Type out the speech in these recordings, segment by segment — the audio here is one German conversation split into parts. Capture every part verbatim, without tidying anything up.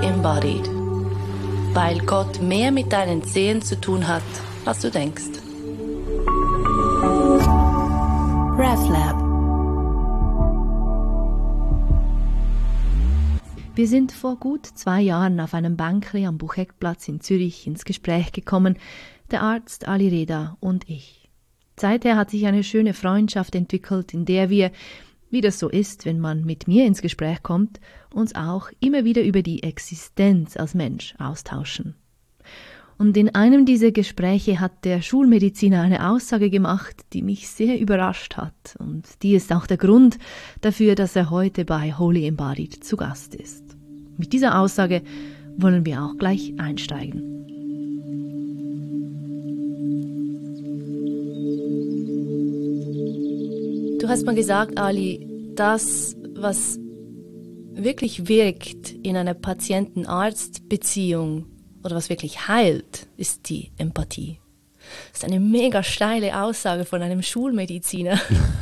Embodied. Weil Gott mehr mit deinen Zehen zu tun hat, als du denkst. RevLab. Wir sind vor gut zwei Jahren auf einem Bänkli am Bucheckplatz in Zürich ins Gespräch gekommen, der Arzt Ali Reda und ich. Seither hat sich eine schöne Freundschaft entwickelt, in der wir, wie das so ist, wenn man mit mir ins Gespräch kommt, uns auch immer wieder über die Existenz als Mensch austauschen. Und in einem dieser Gespräche hat der Schulmediziner eine Aussage gemacht, die mich sehr überrascht hat. Und die ist auch der Grund dafür, dass er heute bei Holy Embodied zu Gast ist. Mit dieser Aussage wollen wir auch gleich einsteigen. Du hast mal gesagt, Ali, das, was wirklich wirkt in einer Patienten-Arzt-Beziehung oder was wirklich heilt, ist die Empathie. Das ist eine mega steile Aussage von einem Schulmediziner.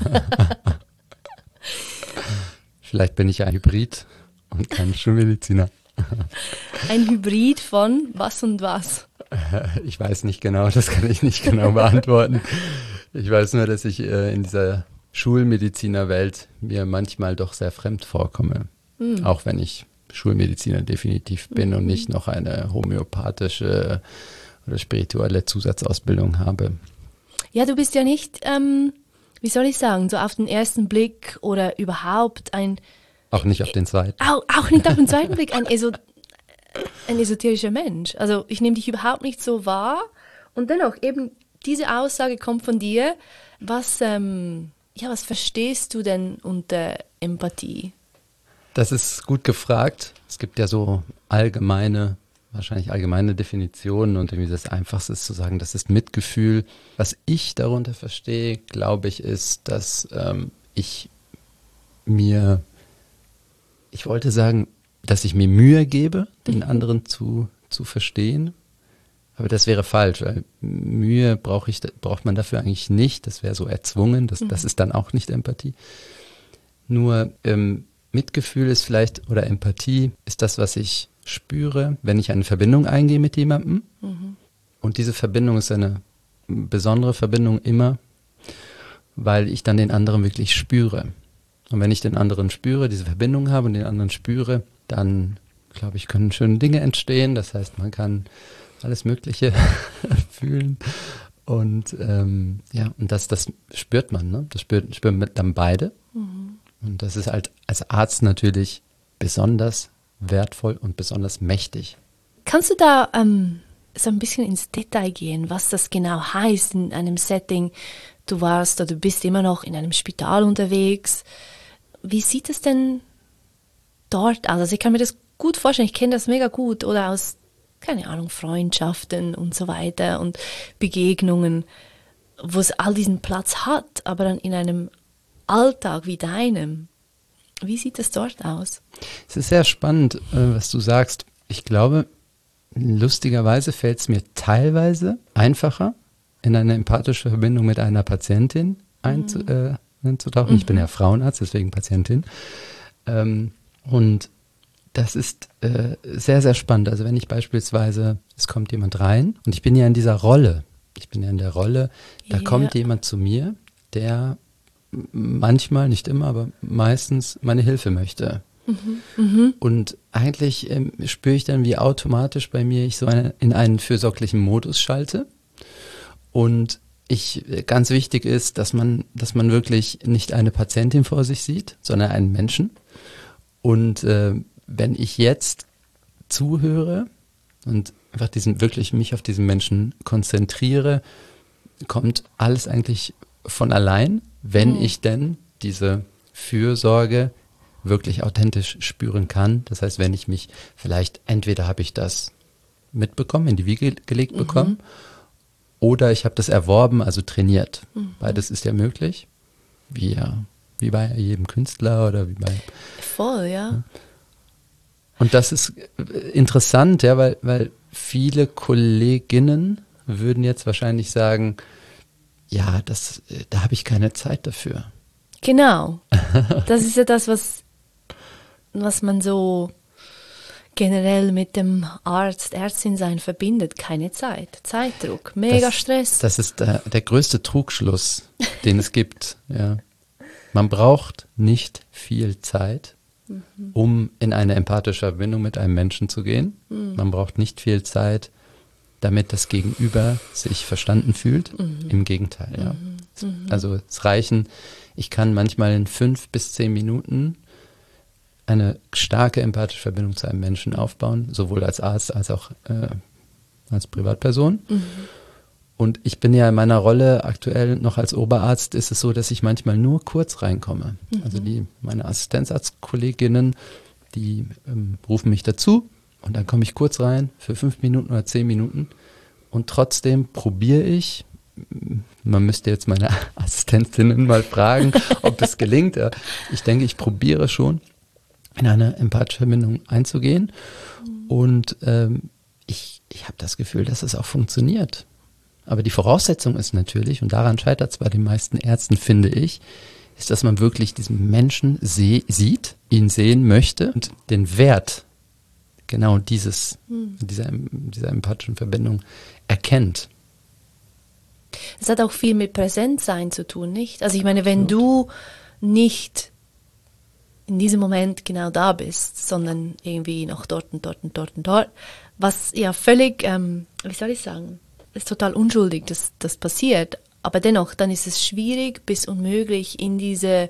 Vielleicht bin ich ein Hybrid und kein Schulmediziner. Ein Hybrid von was und was? Ich weiß nicht genau, das kann ich nicht genau beantworten. Ich weiß nur, dass ich äh, in dieser Schulmedizinerwelt mir manchmal doch sehr fremd vorkomme. Mhm. Auch wenn ich Schulmediziner definitiv bin mhm. und nicht noch eine homöopathische oder spirituelle Zusatzausbildung habe. Ja, du bist ja nicht, ähm, wie soll ich sagen, so auf den ersten Blick oder überhaupt ein... Auch nicht auf den zweiten. Auch, auch nicht auf den zweiten Blick, ein, Eso, ein esoterischer Mensch. Also ich nehme dich überhaupt nicht so wahr. Und dennoch, eben diese Aussage kommt von dir. Was, ähm, ja, was verstehst du denn unter Empathie? Das ist gut gefragt. Es gibt ja so allgemeine, wahrscheinlich allgemeine Definitionen und irgendwie das Einfachste ist zu sagen, das ist Mitgefühl. Was ich darunter verstehe, glaube ich, ist, dass ähm, ich mir, ich wollte sagen, dass ich mir Mühe gebe, den mhm. anderen zu, zu verstehen. Aber das wäre falsch, weil Mühe brauche ich, braucht man dafür eigentlich nicht. Das wäre so erzwungen, das, mhm. das ist dann auch nicht Empathie. Nur ähm, Mitgefühl ist vielleicht, oder Empathie ist das, was ich spüre, wenn ich eine Verbindung eingehe mit jemandem. Mhm. Und diese Verbindung ist eine besondere Verbindung immer, weil ich dann den anderen wirklich spüre. Und wenn ich den anderen spüre, diese Verbindung habe und den anderen spüre, dann, glaube ich, können schöne Dinge entstehen. Das heißt, man kann alles Mögliche fühlen. Und ähm, ja, und das, das spürt man, ne? Das spürt, spüren dann beide. Mhm. Und das ist halt als Arzt natürlich besonders wertvoll und besonders mächtig. Kannst du da ähm, so ein bisschen ins Detail gehen, was das genau heißt in einem Setting? Du warst oder du bist immer noch in einem Spital unterwegs. Wie sieht es denn dort aus? Also ich kann mir das gut vorstellen, ich kenne das mega gut. Oder aus, keine Ahnung, Freundschaften und so weiter und Begegnungen, wo es all diesen Platz hat, aber dann in einem Alltag wie deinem. Wie sieht es dort aus? Es ist sehr spannend, was du sagst. Ich glaube, lustigerweise fällt es mir teilweise einfacher, in eine empathische Verbindung mit einer Patientin einzu, mhm. äh, einzutauchen. Mhm. Ich bin ja Frauenarzt, deswegen Patientin. Ähm, und das ist äh, sehr, sehr spannend. Also wenn ich beispielsweise, es kommt jemand rein und ich bin ja in dieser Rolle, ich bin ja in der Rolle, da yeah. kommt jemand zu mir, der manchmal, nicht immer, aber meistens meine Hilfe möchte. Mhm, mh. Und eigentlich ähm, spüre ich dann, wie automatisch bei mir ich so eine, in einen fürsorglichen Modus schalte. Und ich, ganz wichtig ist, dass man, dass man wirklich nicht eine Patientin vor sich sieht, sondern einen Menschen. Und äh, wenn ich jetzt zuhöre und einfach diesen, wirklich mich auf diesen Menschen konzentriere, kommt alles eigentlich von allein, wenn mhm. ich denn diese Fürsorge wirklich authentisch spüren kann. Das heißt, wenn ich mich vielleicht, entweder habe ich das mitbekommen, in die Wiege gelegt mhm. bekommen, oder ich habe das erworben, also trainiert. Mhm. Beides ist ja möglich, wie, ja, wie bei jedem Künstler oder wie bei... Voll, ja. ja. Und das ist interessant, ja, weil, weil viele Kolleginnen würden jetzt wahrscheinlich sagen, ja, das, da habe ich keine Zeit dafür. Genau. Das ist ja das, was, was man so generell mit dem Arzt, Ärztin sein verbindet? Keine Zeit, Zeitdruck, mega das, Stress. Das ist der, der größte Trugschluss, den es gibt. Ja. Man braucht nicht viel Zeit, mhm. um in eine empathische Verbindung mit einem Menschen zu gehen. Mhm. Man braucht nicht viel Zeit, damit das Gegenüber sich verstanden fühlt. Mhm. Im Gegenteil, ja. Mhm. Also es reichen, ich kann manchmal in fünf bis zehn Minuten eine starke empathische Verbindung zu einem Menschen aufbauen, sowohl als Arzt als auch äh, als Privatperson. Mhm. Und ich bin ja in meiner Rolle aktuell noch als Oberarzt, ist es so, dass ich manchmal nur kurz reinkomme. Mhm. Also die meine Assistenzarztkolleginnen, die ähm, rufen mich dazu und dann komme ich kurz rein für fünf Minuten oder zehn Minuten und trotzdem probiere ich, man müsste jetzt meine Assistentinnen mal fragen, ob es gelingt. Ich denke, ich probiere schon, in eine empathische Verbindung einzugehen. Mhm. Und ähm, ich, ich habe das Gefühl, dass es auch funktioniert. Aber die Voraussetzung ist natürlich, und daran scheitert es bei den meisten Ärzten, finde ich, ist, dass man wirklich diesen Menschen seh, sieht, ihn sehen möchte und den Wert genau dieses, mhm. dieser, dieser empathischen Verbindung erkennt. Es hat auch viel mit Präsenzsein zu tun, nicht? Also ich meine, wenn du nicht in diesem Moment genau da bist, sondern irgendwie noch dort und dort und dort und dort, was ja völlig, ähm, wie soll ich sagen, ist total unschuldig, dass das passiert, aber dennoch, dann ist es schwierig bis unmöglich, in diese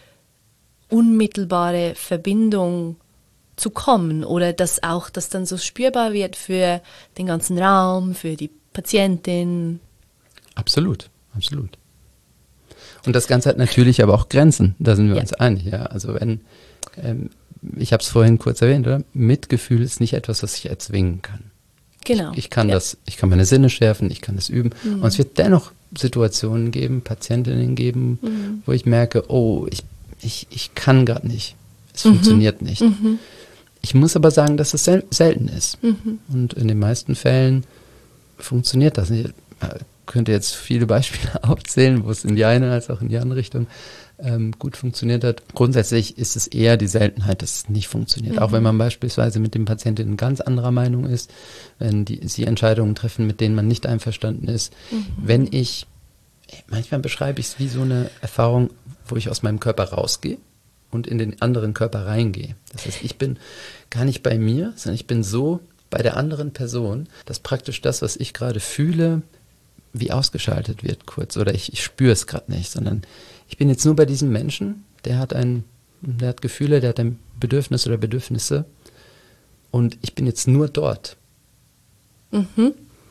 unmittelbare Verbindung zu kommen oder dass auch das dann so spürbar wird für den ganzen Raum, für die Patientin. Absolut, absolut. Und das Ganze hat natürlich aber auch Grenzen, da sind wir ja. uns einig. Ja? Also wenn, ähm, ich habe es vorhin kurz erwähnt, oder? Mitgefühl ist nicht etwas, was ich erzwingen kann. Genau. Ich, ich kann ja. das, ich kann meine Sinne schärfen, ich kann das üben. Mhm. Und es wird dennoch Situationen geben, Patientinnen geben, mhm. wo ich merke, oh, ich, ich, ich kann gerade nicht. Es mhm. funktioniert nicht. Mhm. Ich muss aber sagen, dass es sel- selten ist. Mhm. Und in den meisten Fällen funktioniert das nicht. Ich könnte jetzt viele Beispiele aufzählen, wo es in die eine als auch in die andere Richtung ähm, gut funktioniert hat. Grundsätzlich ist es eher die Seltenheit, dass es nicht funktioniert. Mhm. Auch wenn man beispielsweise mit dem Patienten ganz anderer Meinung ist, wenn die, sie Entscheidungen treffen, mit denen man nicht einverstanden ist. Mhm. Wenn ich, manchmal beschreibe ich es wie so eine Erfahrung, wo ich aus meinem Körper rausgehe und in den anderen Körper reingehe. Das heißt, ich bin gar nicht bei mir, sondern ich bin so bei der anderen Person, dass praktisch das, was ich gerade fühle, wie ausgeschaltet wird kurz oder ich, ich spüre es gerade nicht, sondern ich bin jetzt nur bei diesem Menschen, der hat ein, der hat Gefühle, der hat ein Bedürfnis oder Bedürfnisse und ich bin jetzt nur dort. Mhm.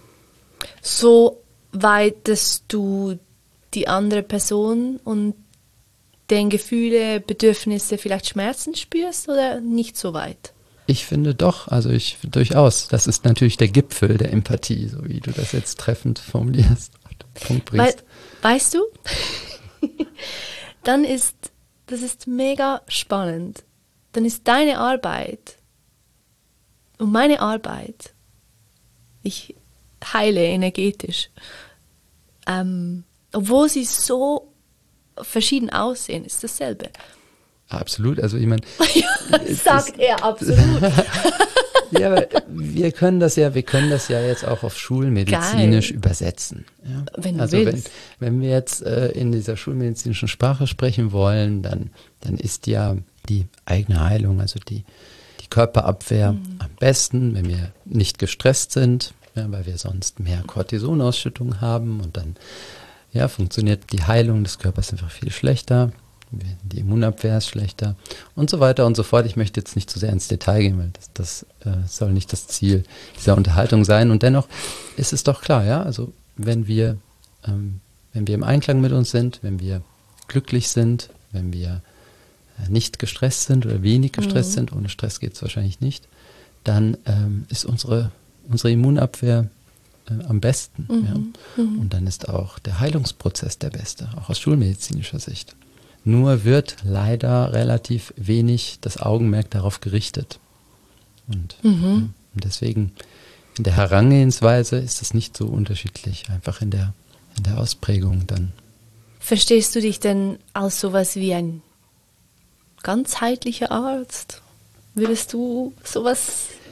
So weit, dass du die andere Person und den Gefühle, Bedürfnisse, vielleicht Schmerzen spürst oder nicht so weit? Ich finde doch, also ich durchaus. Das ist natürlich der Gipfel der Empathie, so wie du das jetzt treffend formulierst, auf den Punkt bringst. Weil, weißt du, dann ist, das ist mega spannend. Dann ist deine Arbeit und meine Arbeit, ich heile energetisch, ähm, obwohl sie so verschieden aussehen, ist dasselbe. Absolut, also ich meine... Sagt er, absolut. Ja, aber wir können das ja, wir können das ja jetzt auch auf schulmedizinisch Geil. übersetzen. Ja? Wenn du also willst. Wenn, wenn wir jetzt äh, in dieser schulmedizinischen Sprache sprechen wollen, dann, dann ist ja die eigene Heilung, also die, die Körperabwehr mhm. am besten, wenn wir nicht gestresst sind, ja, weil wir sonst mehr Cortisonausschüttung haben und dann ja, funktioniert die Heilung des Körpers einfach viel schlechter. Die Immunabwehr ist schlechter und so weiter und so fort. Ich möchte jetzt nicht zu sehr ins Detail gehen, weil das, das äh, soll nicht das Ziel dieser Unterhaltung sein. Und dennoch ist es doch klar, ja, also wenn wir, ähm, wenn wir im Einklang mit uns sind, wenn wir glücklich sind, wenn wir äh, nicht gestresst sind oder wenig gestresst mhm. sind, ohne Stress geht es wahrscheinlich nicht, dann ähm, ist unsere, unsere Immunabwehr äh, am besten. Mhm. Ja? Mhm. Und dann ist auch der Heilungsprozess der beste, auch aus schulmedizinischer Sicht. Nur wird leider relativ wenig das Augenmerk darauf gerichtet. Und, mhm. und deswegen in der Herangehensweise ist es nicht so unterschiedlich, einfach in der, in der Ausprägung dann. Verstehst du dich denn als sowas wie ein ganzheitlicher Arzt? Würdest du sowas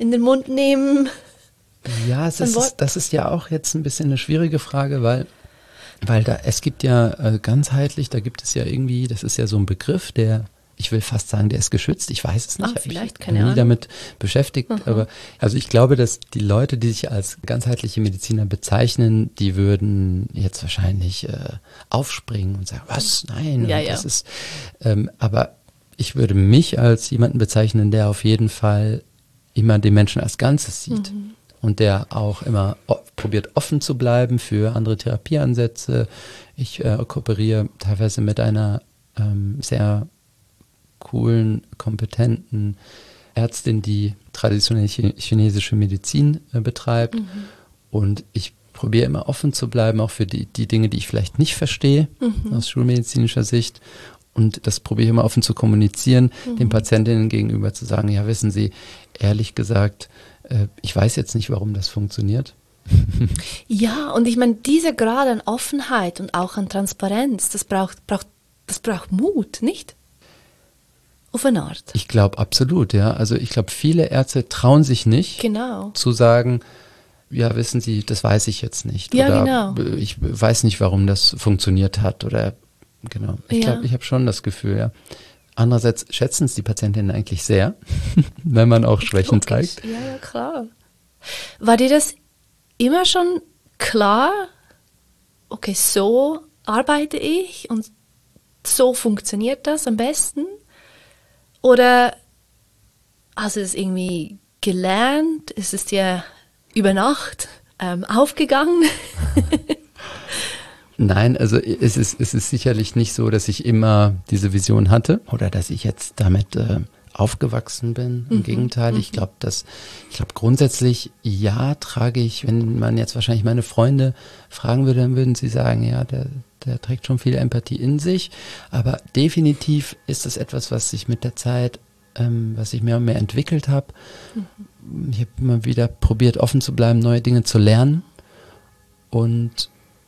in den Mund nehmen? Ja, es ist, das ist ja auch jetzt ein bisschen eine schwierige Frage, weil, weil da, es gibt ja äh, ganzheitlich, da gibt es ja irgendwie, das ist ja so ein Begriff, der, ich will fast sagen, der ist geschützt, ich weiß es nicht, ah, vielleicht, ich keine bin nie Ahnung. damit beschäftigt, Aha. aber also ich glaube, dass die Leute, die sich als ganzheitliche Mediziner bezeichnen, die würden jetzt wahrscheinlich äh, aufspringen und sagen, was, nein, Ja, und ja. das ist, ähm, aber ich würde mich als jemanden bezeichnen, der auf jeden Fall immer den Menschen als Ganzes sieht. Mhm. Und der auch immer o- probiert offen zu bleiben für andere Therapieansätze. Ich äh, kooperiere teilweise mit einer ähm, sehr coolen, kompetenten Ärztin, die traditionelle Chi- chinesische Medizin äh, betreibt. Mhm. Und ich probiere immer offen zu bleiben, auch für die, die Dinge, die ich vielleicht nicht verstehe, Mhm. aus schulmedizinischer Sicht. Und das probiere ich immer offen zu kommunizieren, Mhm. den Patientinnen gegenüber zu sagen, ja, wissen Sie, ehrlich gesagt, äh, ich weiß jetzt nicht, warum das funktioniert. Ja, und ich meine, dieser Grad an Offenheit und auch an Transparenz, das braucht, braucht, das braucht Mut, nicht? Auf eine Art. Ich glaube absolut, ja. Also ich glaube, viele Ärzte trauen sich nicht Genau. zu sagen, ja, wissen Sie, das weiß ich jetzt nicht. Ja, oder genau. äh, ich weiß nicht, warum das funktioniert hat. Oder genau. Ich Ja. glaube, ich habe schon das Gefühl, ja. Andererseits schätzen es die Patientinnen eigentlich sehr, wenn man auch Schwächen Logisch. zeigt. Ja, ja, klar. War dir das immer schon klar, okay, so arbeite ich und so funktioniert das am besten? Oder hast du es irgendwie gelernt? Ist es dir über Nacht ähm, aufgegangen? Nein, also es ist, es ist sicherlich nicht so, dass ich immer diese Vision hatte oder dass ich jetzt damit äh, aufgewachsen bin. Im Mhm, Gegenteil, ich glaube, dass ich glaube grundsätzlich ja trage ich, wenn man jetzt wahrscheinlich meine Freunde fragen würde, dann würden sie sagen, ja, der, der trägt schon viel Empathie in sich. Aber definitiv ist das etwas, was sich mit der Zeit, ähm, was ich mehr und mehr entwickelt habe. Mhm. Ich habe immer wieder probiert, offen zu bleiben, neue Dinge zu lernen. Und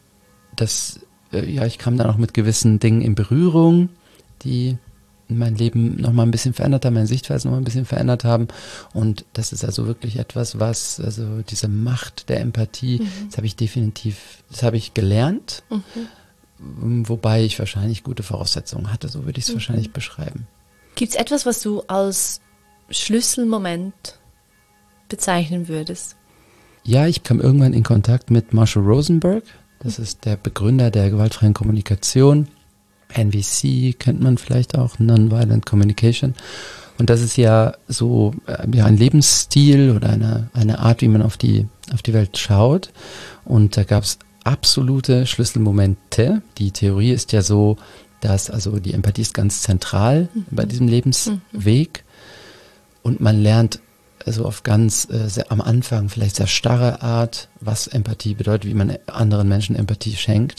das, äh, ja, ich kam dann auch mit gewissen Dingen in Berührung, die mein Leben nochmal ein bisschen verändert haben, meine Sichtweise nochmal ein bisschen verändert haben. Und das ist also wirklich etwas, was, also diese Macht der Empathie, mhm. das habe ich definitiv, das habe ich gelernt, mhm. wobei ich wahrscheinlich gute Voraussetzungen hatte, so würde ich es mhm. wahrscheinlich beschreiben. Gibt es etwas, was du als Schlüsselmoment bezeichnen würdest? Ja, ich kam irgendwann in Kontakt mit Marshall Rosenberg. Das ist der Begründer der gewaltfreien Kommunikation. N V C kennt man vielleicht auch, Nonviolent Communication. Und das ist ja so äh, ja, ein Lebensstil oder eine, eine Art, wie man auf die, auf die Welt schaut. Und da gab es absolute Schlüsselmomente. Die Theorie ist ja so, dass also die Empathie ist ganz zentral mhm. bei diesem Lebensweg. Und man lernt also auf ganz äh, sehr, am Anfang vielleicht sehr starre Art, was Empathie bedeutet, wie man anderen Menschen Empathie schenkt.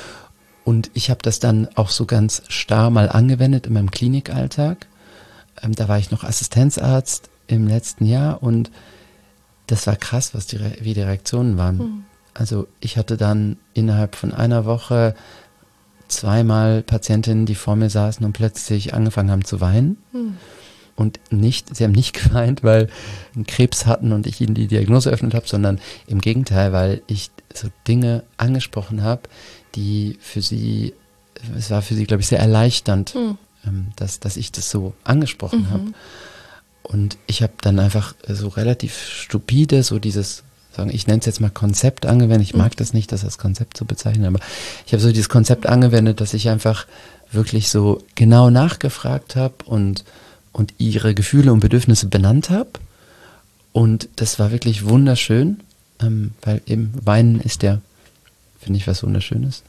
Und ich habe das dann auch so ganz starr mal angewendet in meinem Klinikalltag. Ähm, da war ich noch Assistenzarzt im letzten Jahr und das war krass, was die Re- wie die Reaktionen waren. Mhm. Also ich hatte dann innerhalb von einer Woche zweimal Patientinnen, die vor mir saßen und plötzlich angefangen haben zu weinen. Mhm. Und nicht, sie haben nicht geweint, weil sie einen Krebs hatten und ich ihnen die Diagnose eröffnet habe, sondern im Gegenteil, weil ich so Dinge angesprochen habe, die für sie, es war für sie, glaube ich, sehr erleichternd, mhm. ähm, dass, dass ich das so angesprochen mhm. habe. Und ich habe dann einfach so relativ stupide, so dieses, sagen, ich nenne es jetzt mal Konzept angewendet. Ich mag mhm. das nicht, das als Konzept zu bezeichnen, aber ich habe so dieses Konzept angewendet, dass ich einfach wirklich so genau nachgefragt habe und und ihre Gefühle und Bedürfnisse benannt habe. Und das war wirklich wunderschön, ähm, weil eben Weinen ist ja, finde ich, was Wunderschönes.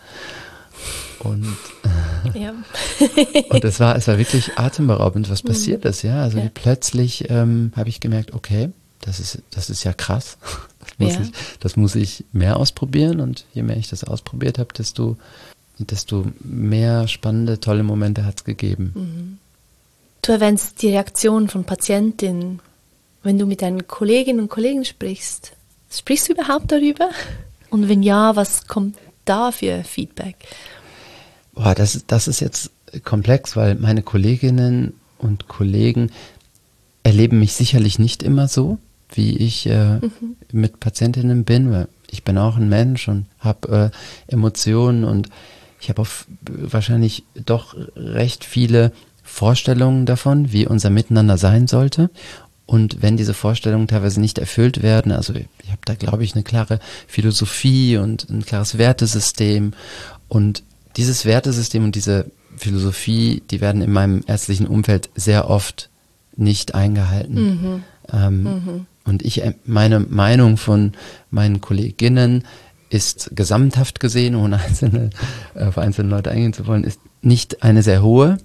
Und, äh, ja. und es war, es war wirklich atemberaubend, was passiert ist, ja. Also ja. plötzlich ähm, habe ich gemerkt, okay, das ist, das ist ja krass. Das muss, ja. ich, das muss ich mehr ausprobieren. Und je mehr ich das ausprobiert habe, desto, desto mehr spannende, tolle Momente hat es gegeben. Mhm. Du erwähnst die Reaktion von Patientinnen, wenn du mit deinen Kolleginnen und Kollegen sprichst. Sprichst du überhaupt darüber? Und wenn ja, was kommt da für Feedback? Boah, das, das ist jetzt komplex, weil meine Kolleginnen und Kollegen erleben mich sicherlich nicht immer so, wie ich äh, mhm. mit Patientinnen bin, weil ich bin auch ein Mensch und habe äh, Emotionen und ich habe auch wahrscheinlich doch recht viele Vorstellungen davon, wie unser Miteinander sein sollte. Und wenn diese Vorstellungen teilweise nicht erfüllt werden, also ich habe da, glaube ich, eine klare Philosophie und ein klares Wertesystem. Und dieses Wertesystem und diese Philosophie, die werden in meinem ärztlichen Umfeld sehr oft nicht eingehalten. Mhm. Ähm, mhm. Und ich, meine Meinung von meinen Kolleginnen ist gesamthaft gesehen, ohne einzelne, auf einzelne Leute eingehen zu wollen, ist nicht eine sehr hohe.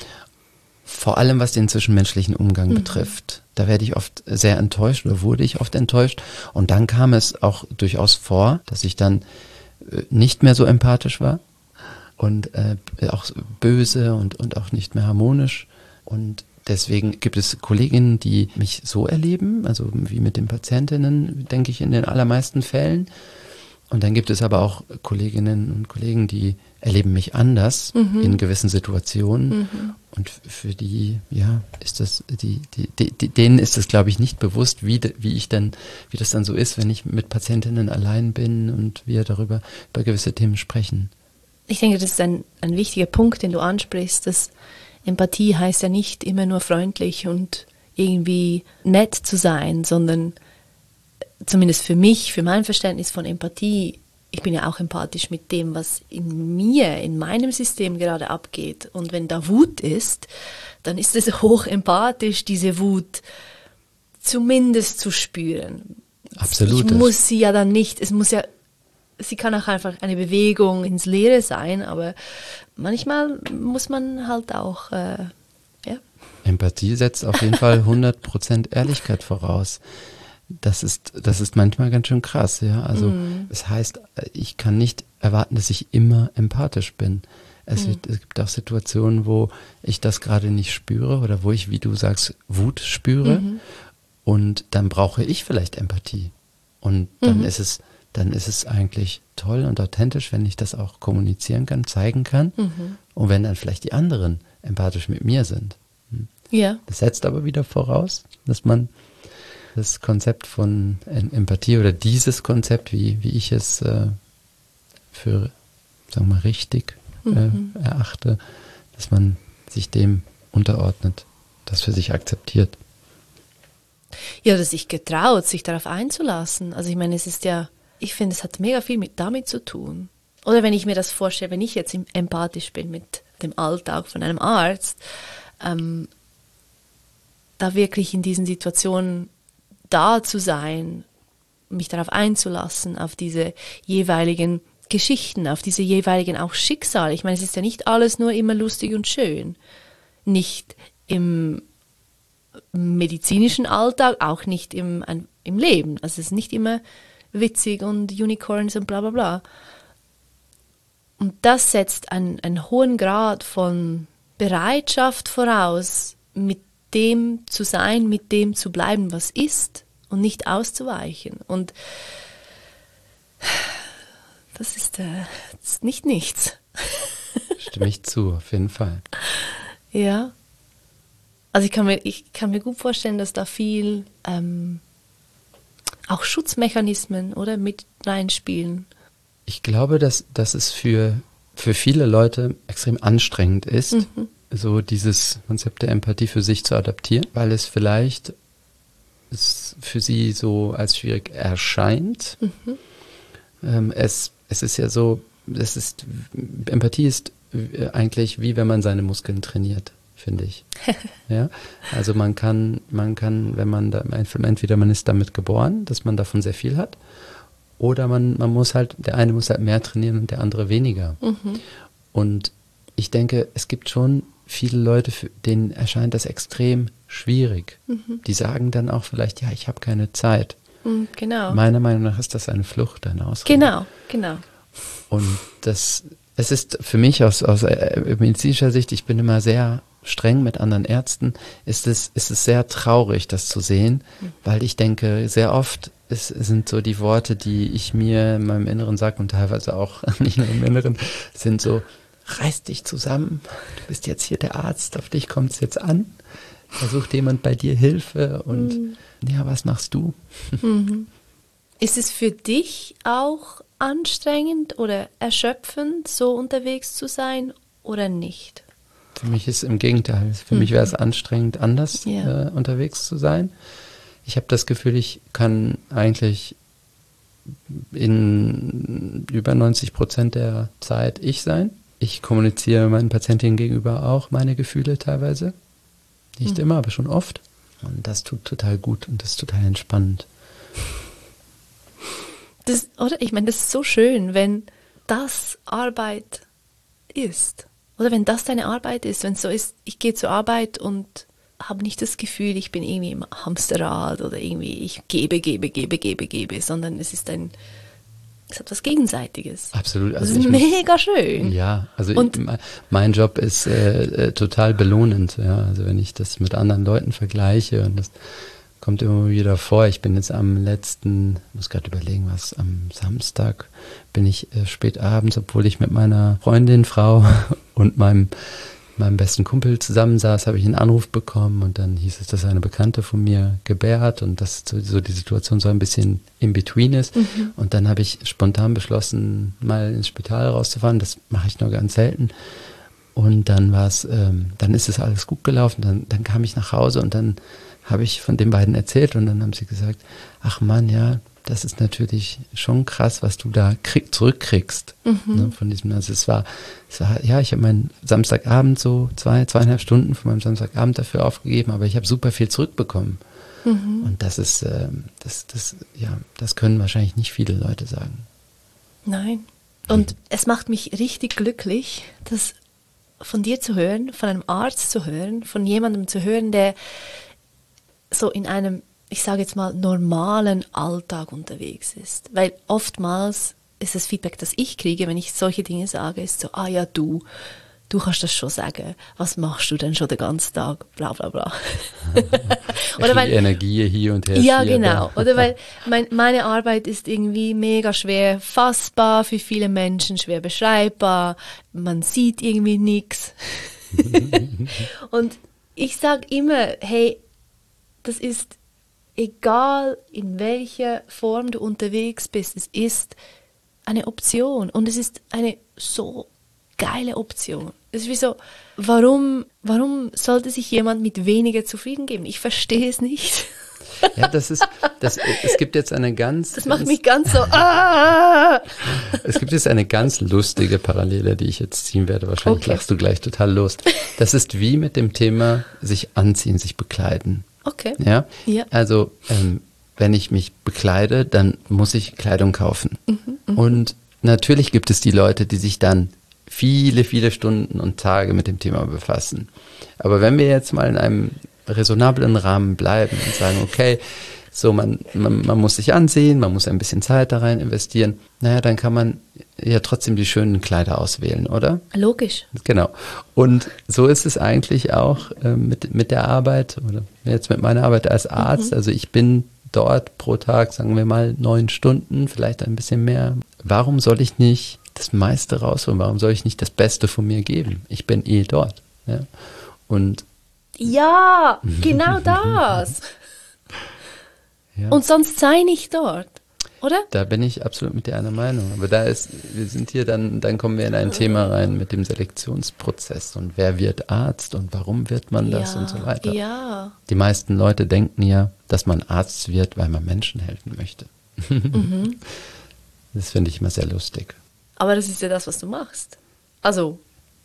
Vor allem, was den zwischenmenschlichen Umgang mhm. betrifft. Da werde ich oft sehr enttäuscht oder wurde ich oft enttäuscht. Und dann kam es auch durchaus vor, dass ich dann nicht mehr so empathisch war und äh, auch böse und, und auch nicht mehr harmonisch. Und deswegen gibt es Kolleginnen, die mich so erleben, also wie mit den Patientinnen, denke ich, in den allermeisten Fällen. Und dann gibt es aber auch Kolleginnen und Kollegen, die erleben mich anders mhm. in gewissen Situationen. Mhm. Und für die, ja, ist das, die, die, die, denen ist es, glaube ich, nicht bewusst, wie, wie ich dann, wie das dann so ist, wenn ich mit Patientinnen allein bin und wir darüber, über gewisse Themen sprechen. Ich denke, das ist ein, ein wichtiger Punkt, den du ansprichst, dass Empathie heißt ja nicht immer nur freundlich und irgendwie nett zu sein, sondern zumindest für mich, für mein Verständnis von Empathie, ich bin ja auch empathisch mit dem, was in mir, in meinem System gerade abgeht. Und wenn da Wut ist, dann ist es hoch empathisch, diese Wut zumindest zu spüren. Absolut. Ich muss sie ja dann nicht, es muss ja, sie kann auch einfach eine Bewegung ins Leere sein, aber manchmal muss man halt auch, äh, ja. Empathie setzt auf jeden Fall hundert Prozent Ehrlichkeit voraus. Das ist, das ist manchmal ganz schön krass, ja. Also, mm. das heißt, ich kann nicht erwarten, dass ich immer empathisch bin. Es, mm. wird, es gibt auch Situationen, wo ich das gerade nicht spüre oder wo ich, wie du sagst, Wut spüre. Mm-hmm. Und dann brauche ich vielleicht Empathie. Und dann mm-hmm. ist es, dann ist es eigentlich toll und authentisch, wenn ich das auch kommunizieren kann, zeigen kann. Mm-hmm. Und wenn dann vielleicht die anderen empathisch mit mir sind. Ja. Das setzt aber wieder voraus, dass man das Konzept von Empathie oder dieses Konzept, wie, wie ich es äh, für, sagen wir mal, richtig mhm. äh, erachte, dass man sich dem unterordnet, das für sich akzeptiert. Ja, dass sich getraut, sich darauf einzulassen. Also ich meine, es ist ja, ich finde, es hat mega viel mit damit zu tun. Oder wenn ich mir das vorstelle, wenn ich jetzt empathisch bin mit dem Alltag von einem Arzt, ähm, da wirklich in diesen Situationen da zu sein, mich darauf einzulassen, auf diese jeweiligen Geschichten, auf diese jeweiligen auch Schicksale. Ich meine, es ist ja nicht alles nur immer lustig und schön. Nicht im medizinischen Alltag, auch nicht im, im Leben. Also es ist nicht immer witzig und Unicorns und bla bla bla. Und das setzt einen, einen hohen Grad von Bereitschaft voraus, mit dem zu sein, mit dem zu bleiben, was ist und nicht auszuweichen. Und das ist, äh, das ist nicht nichts. Stimme ich zu, auf jeden Fall. Ja. Also ich kann mir, ich kann mir gut vorstellen, dass da viel ähm, auch Schutzmechanismen oder mit reinspielen. Ich glaube, dass, dass es für, für viele Leute extrem anstrengend ist, mhm. so dieses Konzept der Empathie für sich zu adaptieren, weil es vielleicht es für sie so als schwierig erscheint. Mhm. Ähm, es, es ist ja so, es ist, Empathie ist eigentlich wie wenn man seine Muskeln trainiert, finde ich. Ja? Also man kann, man kann, wenn man da, entweder man ist damit geboren, dass man davon sehr viel hat, oder man, man muss halt, der eine muss halt mehr trainieren und der andere weniger. Mhm. Und ich denke, es gibt schon viele Leute, für denen erscheint das extrem schwierig. Mhm. Die sagen dann auch vielleicht, ja, ich habe keine Zeit. Mhm, genau. Meiner Meinung nach ist das eine Flucht, eine Ausrede. Genau, genau. Und das, es ist für mich aus, aus medizinischer Sicht, ich bin immer sehr streng mit anderen Ärzten, ist es, ist es sehr traurig, das zu sehen, mhm. weil ich denke, sehr oft es sind so die Worte, die ich mir in meinem Inneren sage und teilweise auch nicht nur im Inneren, sind so, reiß dich zusammen, du bist jetzt hier der Arzt, auf dich kommt es jetzt an. da sucht jemand bei dir Hilfe und mhm. ja, was machst du? Mhm. Ist es für dich auch anstrengend oder erschöpfend, so unterwegs zu sein oder nicht? Für mich ist im Gegenteil. Für mhm. mich wäre es anstrengend, anders ja. äh, unterwegs zu sein. Ich habe das Gefühl, ich kann eigentlich in über neunzig Prozent der Zeit ich sein. Ich kommuniziere meinen Patientinnen gegenüber auch meine Gefühle teilweise. Nicht mhm. immer, aber schon oft. Und das tut total gut und das ist total entspannend. Das, oder? Ich meine, das ist so schön, wenn das Arbeit ist. Oder wenn das deine Arbeit ist, wenn es so ist, ich gehe zur Arbeit und habe nicht das Gefühl, ich bin irgendwie im Hamsterrad oder irgendwie ich gebe, gebe, gebe, gebe, gebe, sondern es ist ein, es hat was Gegenseitiges. Absolut. Also das ist mega schön. Ja, also und ich, mein Job ist äh, total belohnend. Ja, also wenn ich das mit anderen Leuten vergleiche und das kommt immer wieder vor. Ich bin jetzt am letzten, ich muss gerade überlegen, was, am Samstag bin ich äh, spät abends, obwohl ich mit meiner Freundin, Frau und meinem, meinem besten Kumpel zusammensaß, habe ich einen Anruf bekommen und dann hieß es, dass eine Bekannte von mir gebärt und dass so, so die Situation so ein bisschen in between ist. Mhm. Und dann habe ich spontan beschlossen, mal ins Spital rauszufahren. Das mache ich nur ganz selten. Und dann war es, ähm, dann ist es alles gut gelaufen. Dann, dann kam ich nach Hause und dann habe ich von den beiden erzählt und dann haben sie gesagt, ach Mann, ja, das ist natürlich schon krass, was du da krieg, zurückkriegst. Mhm. Ne, von diesem, also es war, es war ja, ich habe meinen Samstagabend so zwei, zweieinhalb Stunden von meinem Samstagabend dafür aufgegeben, aber ich habe super viel zurückbekommen. Mhm. Und das ist, äh, das, das, ja, das können wahrscheinlich nicht viele Leute sagen. Nein. Und mhm. es macht mich richtig glücklich, das von dir zu hören, von einem Arzt zu hören, von jemandem zu hören, der so in einem, ich sage jetzt mal, normalen Alltag unterwegs ist. Weil oftmals ist das Feedback, das ich kriege, wenn ich solche Dinge sage, ist so, ah ja, du, du kannst das schon sagen. Was machst du denn schon den ganzen Tag? Bla bla bla. Oder weil, Energie hier und her. Ja, genau. Da. Oder weil mein, meine Arbeit ist irgendwie mega schwer fassbar, für viele Menschen schwer beschreibbar. Man sieht irgendwie nichts. Und ich sage immer, hey, das ist egal, in welcher Form du unterwegs bist, es ist eine Option und es ist eine so geile Option. Es ist wie so, warum, warum sollte sich jemand mit weniger zufrieden geben? Ich verstehe es nicht. Ja, das ist, das, es gibt jetzt eine ganz... Das macht mich ganz so... Ah! Es gibt jetzt eine ganz lustige Parallele, die ich jetzt ziehen werde. Wahrscheinlich okay. lachst du gleich total los. Das ist wie mit dem Thema sich anziehen, sich bekleiden. Okay. Ja, ja. Also ähm, wenn ich mich bekleide, dann muss ich Kleidung kaufen. Mhm, mh. Und natürlich gibt es die Leute, die sich dann viele, viele Stunden und Tage mit dem Thema befassen. Aber wenn wir jetzt mal in einem raisonablen Rahmen bleiben und sagen, okay, so man, man, man muss sich ansehen, man muss ein bisschen Zeit da rein investieren, naja, dann kann man ja trotzdem die schönen Kleider auswählen, oder? Logisch. Genau. Und so ist es eigentlich auch äh, mit, mit der Arbeit oder jetzt mit meiner Arbeit als Arzt. Mhm. Also ich bin dort pro Tag, sagen wir mal, neun Stunden, vielleicht ein bisschen mehr. Warum soll ich nicht das meiste rausholen? Warum soll ich nicht das Beste von mir geben? Ich bin eh dort. Ja? Und ja, genau das. Ja. Und sonst sei nicht dort, oder? Da bin ich absolut mit dir einer Meinung. Aber da ist, wir sind hier, dann, dann kommen wir in ein Thema rein mit dem Selektionsprozess und wer wird Arzt und warum wird man das ja, und so weiter. Ja. Die meisten Leute denken ja, dass man Arzt wird, weil man Menschen helfen möchte. Mhm. Das finde ich immer sehr lustig. Aber das ist ja das, was du machst. Also,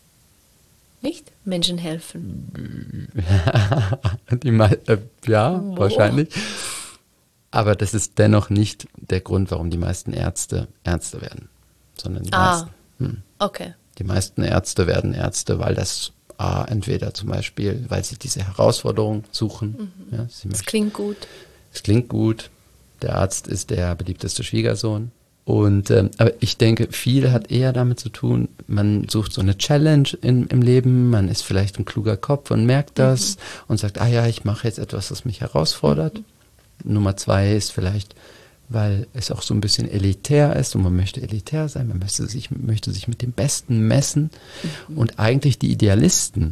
nicht? Menschen helfen. Die Me- äh, ja, Wo? wahrscheinlich. Aber das ist dennoch nicht der Grund, warum die meisten Ärzte Ärzte werden. Sondern die, ah, meisten, hm, okay. die meisten Ärzte werden Ärzte, weil das ah, entweder zum Beispiel, weil sie diese Herausforderung suchen. Mhm. Ja, sie das klingt gut. Es klingt gut. Der Arzt ist der beliebteste Schwiegersohn. Und ähm, aber ich denke, viel hat eher damit zu tun, man sucht so eine Challenge in, im Leben, man ist vielleicht ein kluger Kopf und merkt das mhm. und sagt, ah ja, ich mache jetzt etwas, das mich herausfordert. Mhm. Nummer zwei ist vielleicht, weil es auch so ein bisschen elitär ist und man möchte elitär sein, man möchte sich, möchte sich mit dem Besten messen. Mhm. Und eigentlich die Idealisten,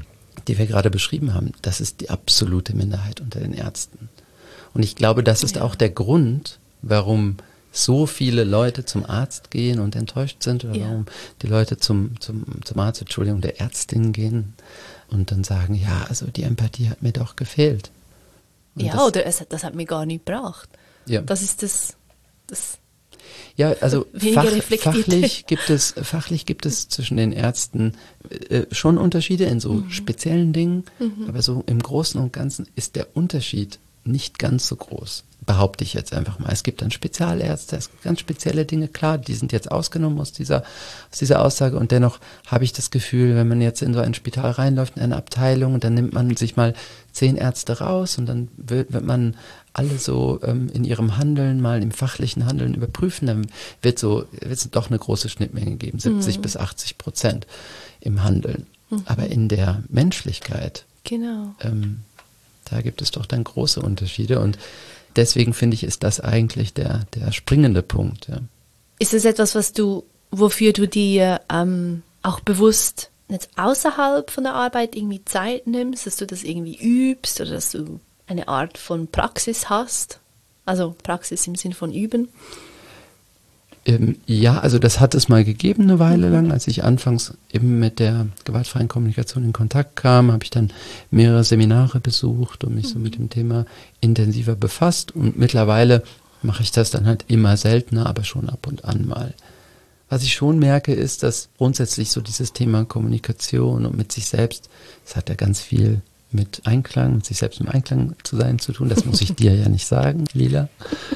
die wir gerade beschrieben haben, das ist die absolute Minderheit unter den Ärzten. Und ich glaube, das ist ja. auch der Grund, warum so viele Leute zum Arzt gehen und enttäuscht sind oder ja. warum die Leute zum, zum, zum Arzt, Entschuldigung, der Ärztin gehen und dann sagen, ja, also die Empathie hat mir doch gefehlt. Und ja, das, oder es, das hat mir gar nicht gebracht. Ja. Das ist das, das ja, also fach, fachlich, gibt es, fachlich gibt es zwischen den Ärzten äh, schon Unterschiede in so mhm. speziellen Dingen, mhm. aber so im Großen und Ganzen ist der Unterschied nicht ganz so groß, behaupte ich jetzt einfach mal. Es gibt dann Spezialärzte, es gibt ganz spezielle Dinge, klar, die sind jetzt ausgenommen aus dieser, aus dieser Aussage und dennoch habe ich das Gefühl, wenn man jetzt in so ein Spital reinläuft, in eine Abteilung, dann nimmt man sich mal zehn Ärzte raus und dann wird, wird man alle so ähm, in ihrem Handeln, mal im fachlichen Handeln überprüfen, dann wird so, wird es doch eine große Schnittmenge geben, siebzig mhm. bis achtzig Prozent im Handeln. Mhm. Aber in der Menschlichkeit, genau. ähm, da gibt es doch dann große Unterschiede und deswegen finde ich, ist das eigentlich der, der springende Punkt. Ja. Ist es etwas, was du, wofür du dir ähm, auch bewusst jetzt außerhalb von der Arbeit irgendwie Zeit nimmst, dass du das irgendwie übst oder dass du eine Art von Praxis hast? Also Praxis im Sinn von Üben? Ähm, ja, also das hat es mal gegeben eine Weile lang. Als ich anfangs eben mit der gewaltfreien Kommunikation in Kontakt kam, habe ich dann mehrere Seminare besucht und mich mhm. so mit dem Thema intensiver befasst. Und mittlerweile mache ich das dann halt immer seltener, aber schon ab und an mal. Was ich schon merke, ist, dass grundsätzlich so dieses Thema Kommunikation und mit sich selbst, das hat ja ganz viel mit Einklang, mit sich selbst im Einklang zu sein zu tun. Das muss ich dir ja nicht sagen, Lila.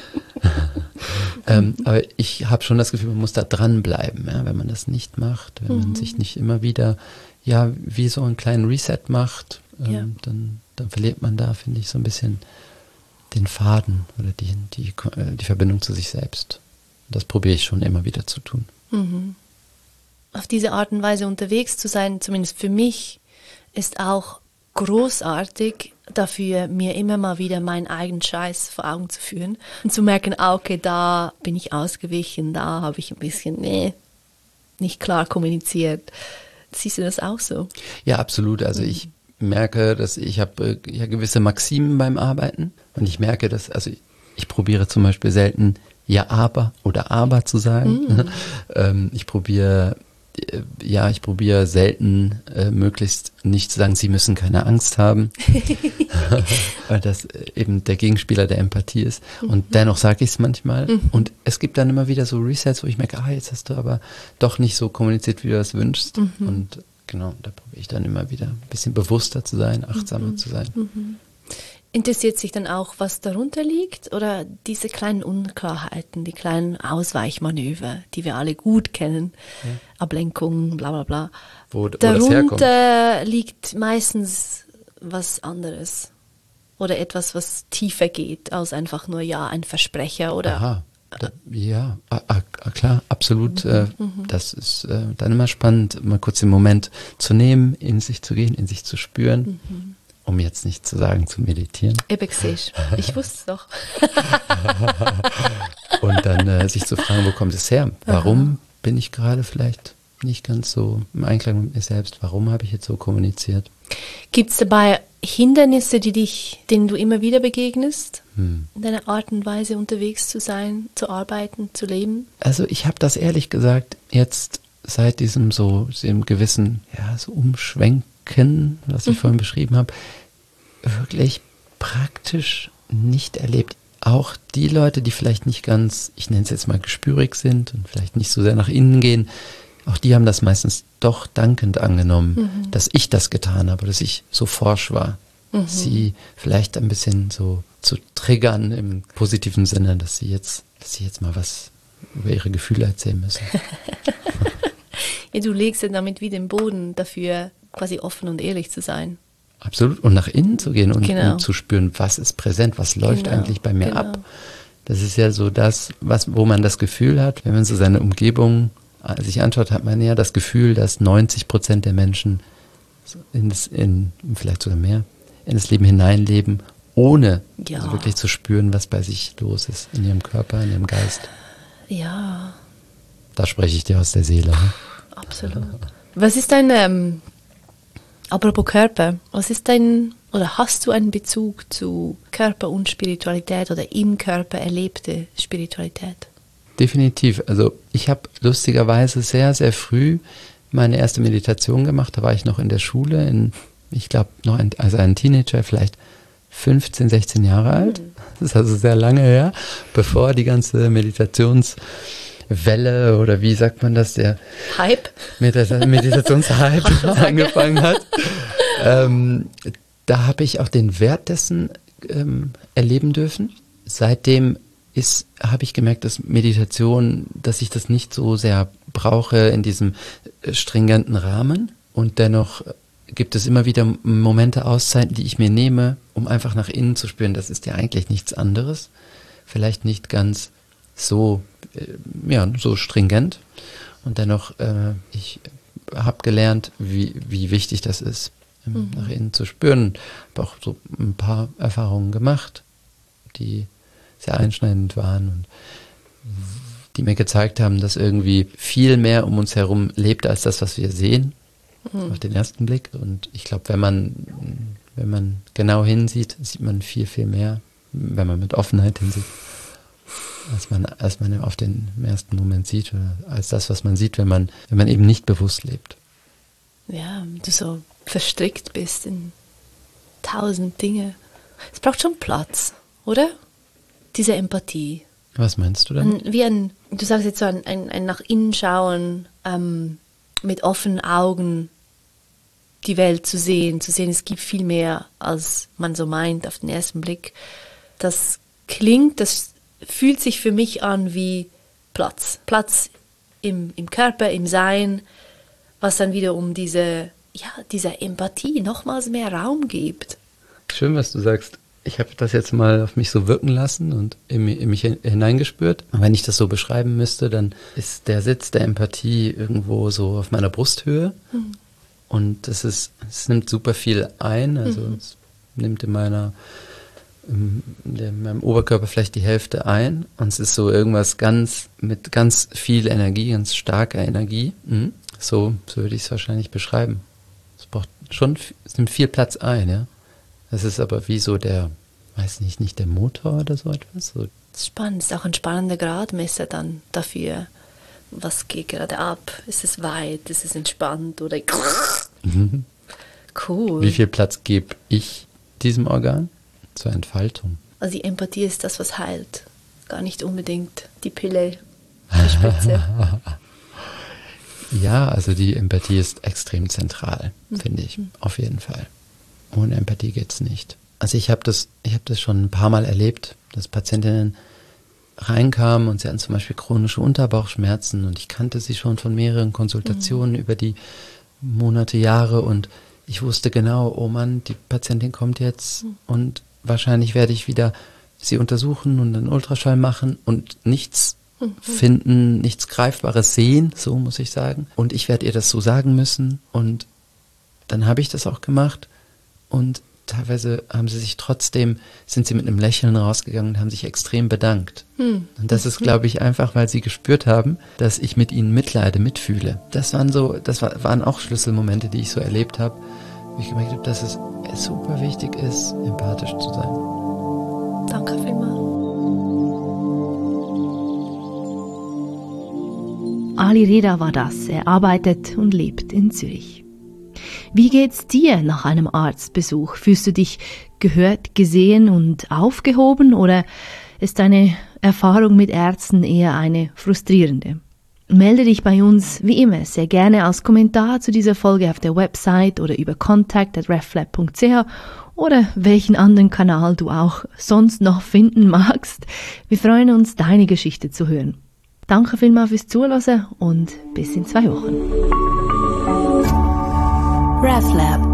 ähm, aber ich habe schon das Gefühl, man muss da dranbleiben, ja, wenn man das nicht macht, wenn mhm. man sich nicht immer wieder, ja, wie so einen kleinen Reset macht, ähm, ja. dann, dann verliert man da, finde ich, so ein bisschen den Faden oder die, die, die Verbindung zu sich selbst. Das probiere ich schon immer wieder zu tun. Mhm. Auf diese Art und Weise unterwegs zu sein, zumindest für mich, ist auch großartig dafür, mir immer mal wieder meinen eigenen Scheiß vor Augen zu führen und zu merken, okay, da bin ich ausgewichen, da habe ich ein bisschen, nee, nicht klar kommuniziert. Siehst du das auch so? Ja, absolut. Also mhm. ich merke, dass ich habe äh, ja gewisse Maximen beim Arbeiten und ich merke, dass, also ich, ich probiere zum Beispiel selten ja, aber oder aber zu sagen. Mhm. ähm, ich probiere Ja, ich probiere selten, äh, möglichst nicht zu sagen, sie müssen keine Angst haben, weil das eben der Gegenspieler der Empathie ist. Und mhm. dennoch sage ich es manchmal. Mhm. Und es gibt dann immer wieder so Resets, wo ich merke, ah, jetzt hast du aber doch nicht so kommuniziert, wie du das wünschst. Mhm. Und genau, da probiere ich dann immer wieder ein bisschen bewusster zu sein, achtsamer mhm. zu sein. Mhm. Interessiert sich dann auch, was darunter liegt oder diese kleinen Unklarheiten, die kleinen Ausweichmanöver, die wir alle gut kennen, ja. Ablenkung, bla bla bla. Wo, wo darunter das herkommt. liegt meistens was anderes oder etwas, was tiefer geht als einfach nur, ja, ein Versprecher oder... Aha, da, ja, ah, ah, klar, absolut. Mhm. Äh, mhm. Das ist äh, dann immer spannend, mal kurz den Moment zu nehmen, in sich zu gehen, in sich zu spüren. Mhm. Um jetzt nicht zu sagen, zu meditieren. Eben siehst du. Ich wusste es doch. Und dann äh, sich zu fragen, wo kommt es her? Warum Aha. bin ich gerade vielleicht nicht ganz so im Einklang mit mir selbst? Warum habe ich jetzt so kommuniziert? Gibt es dabei Hindernisse, die dich, denen du immer wieder begegnest? Hm. In deiner Art und Weise unterwegs zu sein, zu arbeiten, zu leben? Also ich habe das ehrlich gesagt jetzt seit diesem so diesem gewissen, ja, so Umschwenken, was ich mhm. vorhin beschrieben habe, wirklich praktisch nicht erlebt. Auch die Leute, die vielleicht nicht ganz, ich nenne es jetzt mal gespürig sind und vielleicht nicht so sehr nach innen gehen, auch die haben das meistens doch dankend angenommen, mhm. dass ich das getan habe, dass ich so forsch war. Mhm. Sie vielleicht ein bisschen so zu triggern im positiven Sinne, dass sie jetzt, dass sie jetzt mal was über ihre Gefühle erzählen müssen. Ja, du legst ja damit wie den Boden dafür, quasi offen und ehrlich zu sein. Absolut. Und nach innen zu gehen und, genau. und zu spüren, was ist präsent, was läuft genau. eigentlich bei mir genau. ab. Das ist ja so das, was, wo man das Gefühl hat, wenn man so seine Umgebung sich anschaut, hat man ja das Gefühl, dass neunzig Prozent der Menschen in das, in, vielleicht sogar mehr, in das Leben hineinleben, ohne ja. also wirklich zu spüren, was bei sich los ist, in ihrem Körper, in ihrem Geist. Ja. Da spreche ich dir aus der Seele. Ne? Absolut. Was ist dein ähm, Apropos Körper, was ist dein, oder hast du einen Bezug zu Körper und Spiritualität oder im Körper erlebte Spiritualität? Definitiv. Also ich habe lustigerweise sehr, sehr früh meine erste Meditation gemacht. Da war ich noch in der Schule, in, ich glaube, noch ein, also ein Teenager, vielleicht fünfzehn, sechzehn Jahre alt. Das ist also sehr lange her, bevor die ganze Meditationswelle oder wie sagt man das, der Hype, Medita- Meditationshype angefangen hat. Ähm, da habe ich auch den Wert dessen ähm, erleben dürfen. Seitdem ist, habe ich gemerkt, dass Meditation, dass ich das nicht so sehr brauche in diesem stringenten Rahmen. Und dennoch gibt es immer wieder Momente, Auszeiten, die ich mir nehme, um einfach nach innen zu spüren. Das ist ja eigentlich nichts anderes. Vielleicht nicht ganz so, äh, ja, so stringent. Und dennoch, äh, ich habe gelernt, wie, wie wichtig das ist, mhm. nach innen zu spüren. Habe auch so ein paar Erfahrungen gemacht, die sehr einschneidend waren und die mir gezeigt haben, dass irgendwie viel mehr um uns herum lebt als das, was wir sehen, mhm. auf den ersten Blick. Und ich glaube, wenn man, wenn man genau hinsieht, sieht man viel, viel mehr, wenn man mit Offenheit hinsieht, als man, als man auf den ersten Moment sieht, oder als das, was man sieht, wenn man, wenn man eben nicht bewusst lebt. Ja, du so verstrickt bist in tausend Dinge. Es braucht schon Platz, oder? Diese Empathie. Was meinst du dann? Ein, wie ein, du sagst jetzt so ein, ein, ein nach innen schauen, ähm, mit offenen Augen die Welt zu sehen, zu sehen, es gibt viel mehr, als man so meint auf den ersten Blick. Das klingt, das fühlt sich für mich an wie Platz. Platz im, im Körper, im Sein, was dann wiederum diese, ja, dieser Empathie nochmals mehr Raum gibt. Schön, was du sagst. Ich habe das jetzt mal auf mich so wirken lassen und in, in mich hineingespürt. Und wenn ich das so beschreiben müsste, dann ist der Sitz der Empathie irgendwo so auf meiner Brusthöhe. Mhm. Und das ist, es nimmt super viel ein. Also mhm. es nimmt in meiner, in, in meinem Oberkörper vielleicht die Hälfte ein. Und es ist so irgendwas ganz, mit ganz viel Energie, ganz starker Energie. Mhm. So, so würde ich es wahrscheinlich beschreiben. Es braucht schon, es nimmt viel Platz ein, ja. Das ist aber wie so der, weiß nicht, nicht der Motor oder so etwas. So. Das ist spannend, das ist auch ein spannender Gradmesser dann dafür, was geht gerade ab. Ist es weit, ist es entspannt oder mhm. Cool. Wie viel Platz gebe ich diesem Organ zur Entfaltung? Also die Empathie ist das, was heilt. Gar nicht unbedingt die Pille, die Spitze. Ja, also die Empathie ist extrem zentral, mhm. finde ich, auf jeden Fall. Ohne Empathie geht's nicht. Also ich habe das, ich habe das schon ein paar Mal erlebt, dass Patientinnen reinkamen und sie hatten zum Beispiel chronische Unterbauchschmerzen und ich kannte sie schon von mehreren Konsultationen mhm. über die Monate, Jahre und ich wusste genau, oh Mann, die Patientin kommt jetzt mhm. und wahrscheinlich werde ich wieder sie untersuchen und einen Ultraschall machen und nichts mhm. finden, nichts Greifbares sehen, so muss ich sagen. Und ich werde ihr das so sagen müssen und dann habe ich das auch gemacht. Und teilweise haben sie sich trotzdem, sind sie mit einem Lächeln rausgegangen und haben sich extrem bedankt. Hm. Und das ist, glaube ich, einfach, weil sie gespürt haben, dass ich mit ihnen mitleide, mitfühle. Das waren so, das war, waren auch Schlüsselmomente, die ich so erlebt habe, wo ich gemerkt habe, dass es super wichtig ist, empathisch zu sein. Danke vielmals. Ali Reda war das. Er arbeitet und lebt in Zürich. Wie geht's dir nach einem Arztbesuch? Fühlst du dich gehört, gesehen und aufgehoben oder ist deine Erfahrung mit Ärzten eher eine frustrierende? Melde dich bei uns wie immer sehr gerne als Kommentar zu dieser Folge auf der Website oder über contact at reflab punkt c h oder welchen anderen Kanal du auch sonst noch finden magst. Wir freuen uns, deine Geschichte zu hören. Danke vielmals fürs Zuhören und bis in zwei Wochen. RefLab